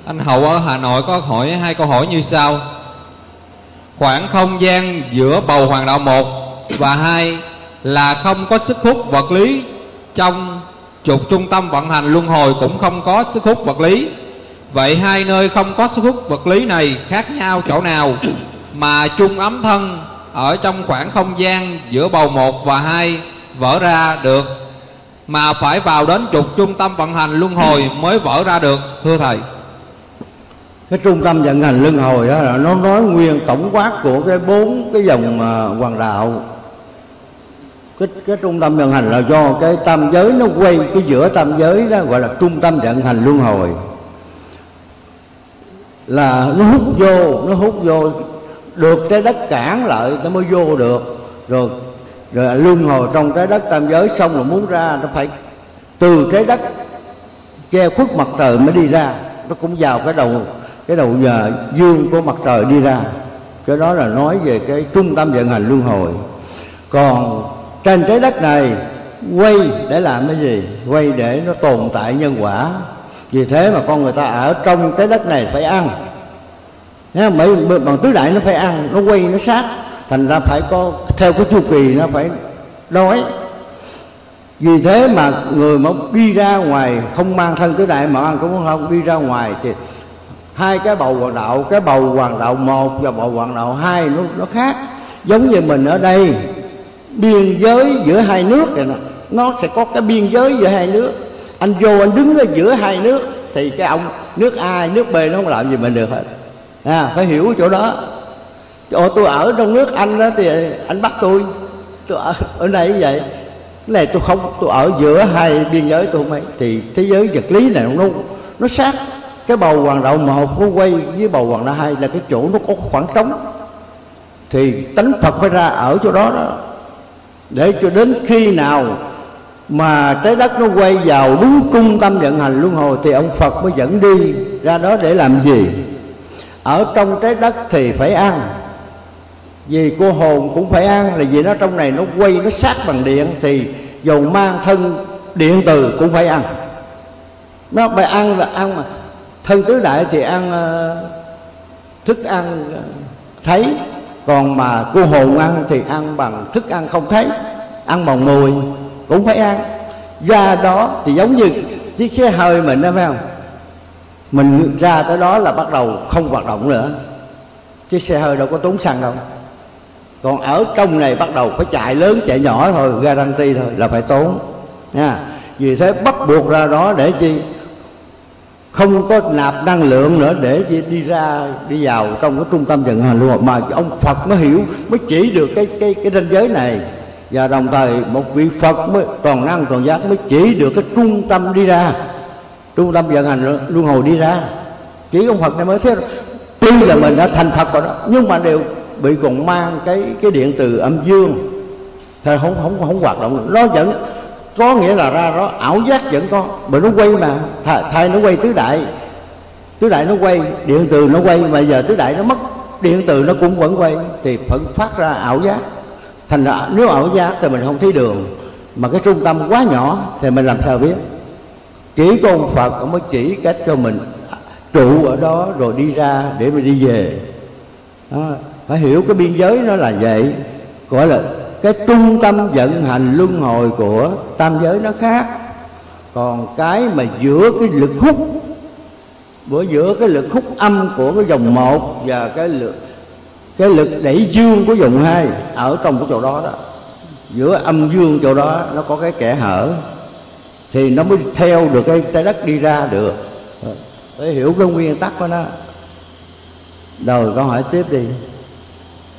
Anh Hậu ở Hà Nội có hỏi hai câu hỏi như sau. Khoảng không gian giữa bầu hoàng đạo 1 và 2 là không có sức hút vật lý, trong trục trung tâm vận hành luân hồi cũng không có sức hút vật lý. Vậy hai nơi không có sức hút vật lý này khác nhau chỗ nào mà chung ấm thân ở trong khoảng không gian giữa bầu 1 và 2 vỡ ra được, mà phải vào đến trục trung tâm vận hành luân hồi mới vỡ ra được, thưa Thầy? Cái trung tâm vận hành luân hồi đó là nó nói nguyên tổng quát của cái 4 cái dòng hoàng đạo. Cái trung tâm vận hành là do cái tam giới nó quay, cái giữa tam giới đó gọi là trung tâm vận hành luân hồi, là nó hút vô được trái đất cản lại nó mới vô được, rồi luân hồi trong trái đất tam giới xong rồi muốn ra nó phải từ trái đất che khuất mặt trời mới đi ra, nó cũng vào cái đầu giờ dương của mặt trời đi ra. Cái đó là nói về cái trung tâm vận hành luân hồi. Còn trên trái đất này quay để làm cái gì? Quay để nó tồn tại nhân quả. Vì thế mà con người ta ở trong trái đất này phải ăn. Bằng tứ đại nó phải ăn, nó quay nó sát, thành ra phải có theo cái chu kỳ, nó phải đói. Vì thế mà người mà đi ra ngoài không mang thân tứ đại mà ăn cũng không đi ra ngoài thì hai cái bầu hoàng đạo, cái bầu hoàng đạo 1 và bầu hoàng đạo 2 nó khác. Giống như mình ở đây, biên giới giữa hai nước này nè, nó sẽ có cái biên giới giữa hai nước. Anh vô anh đứng ở giữa hai nước thì cái ông nước A nước B nó không làm gì mình được hết. Phải hiểu chỗ đó. Tôi ở trong nước Anh đó thì anh bắt tôi ở đây như vậy. Cái này tôi ở giữa hai biên giới tôi không ấy. Thì thế giới vật lý này nó sát. Cái bầu hoàng đạo 1 nó quay với bầu hoàng đạo 2 là cái chỗ nó có khoảng trống. Thì tánh Phật phải ra ở chỗ đó đó, để cho đến khi nào mà trái đất nó quay vào đúng trung tâm vận hành luân hồi thì ông Phật mới dẫn đi ra đó để làm gì? Ở trong trái đất thì phải ăn, vì cô hồn cũng phải ăn, là vì nó trong này nó quay nó sát bằng điện, thì dầu mang thân điện từ cũng phải ăn. Nó phải ăn là ăn mà thân tứ đại thì ăn thức ăn thấy, còn mà cô hồn ăn thì ăn bằng thức ăn không thấy, ăn bằng mùi cũng phải ăn. Do đó thì giống như chiếc xe hơi mình đó, phải không? Mình ra tới đó là bắt đầu không hoạt động nữa. Chiếc xe hơi đâu có tốn xăng đâu. Còn ở trong này bắt đầu phải chạy lớn chạy nhỏ thôi, guarantee thôi là phải tốn nha. Vì thế bắt buộc ra đó để chi? Không có nạp năng lượng nữa để đi vào trong cái trung tâm vận hành luôn. Mà ông Phật mới hiểu, mới chỉ được cái ranh giới này. Và đồng thời một vị Phật mới toàn năng toàn giác mới chỉ được cái trung tâm đi ra, trung tâm vận hành luân hồi đi ra. Chỉ ông Phật này mới thấy. Tuy là mình đã thành Phật rồi đó, nhưng mà đều bị còn mang cái điện từ âm dương, thì không hoạt động. Nó vẫn có nghĩa là ra đó ảo giác vẫn có, bởi nó quay mà thay nó quay tứ đại nó quay, điện từ nó quay, mà giờ tứ đại nó mất, điện từ nó cũng vẫn quay, thì vẫn phát ra ảo giác. Thành ra nếu ảo giác thì mình không thấy đường, mà cái trung tâm quá nhỏ thì mình làm sao biết? Chỉ có ông Phật ông mới chỉ cách cho mình trụ ở đó rồi đi ra để mình đi về đó. Phải hiểu cái biên giới nó là vậy, gọi là cái trung tâm vận hành luân hồi của tam giới nó khác. Còn cái mà giữa cái lực hút, giữa cái lực hút âm của cái dòng 1 và cái lực đẩy dương của dòng 2 ở trong cái chỗ đó đó, giữa âm dương chỗ đó nó có cái kẽ hở, thì nó mới theo được cái trái đất đi ra được. Để hiểu cái nguyên tắc của nó. Rồi câu hỏi tiếp đi.